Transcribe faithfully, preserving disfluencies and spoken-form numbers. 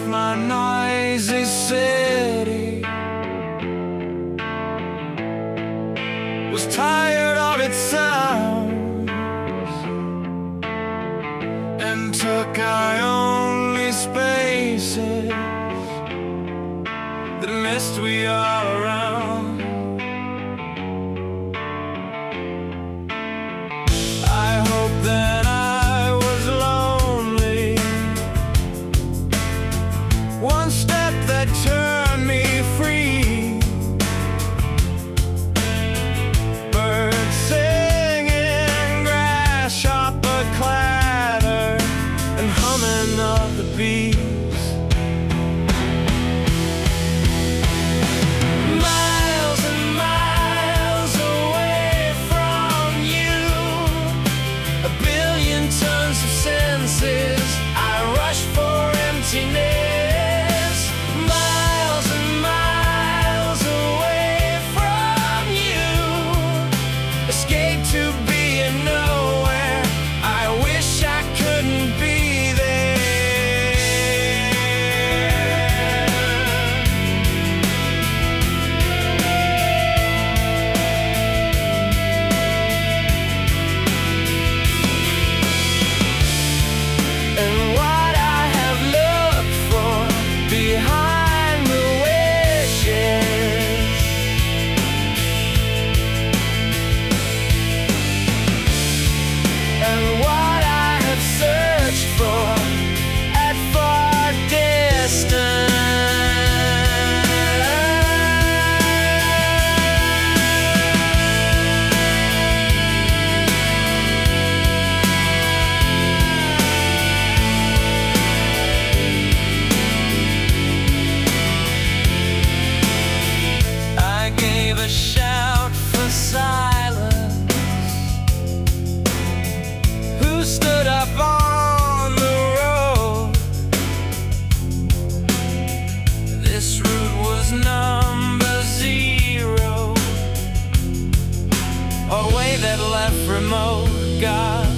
my noisy city was tired of its sounds and took our only spaces that missed we all around. I hope that I was lonely, one step that turned me free. Birds singing, grasshopper clatter, and humming of the bees. Miles and miles away from you, a billion tons of senses, I rush for emptiness. Miles and miles away from you, escape to being nowhere. I wish I couldn't be there. And what I have looked for behind the wishes, and what I have searched for at far distance. I gave a shout for silence. Who stood up on the road? This route was number zero, a way that left remote. God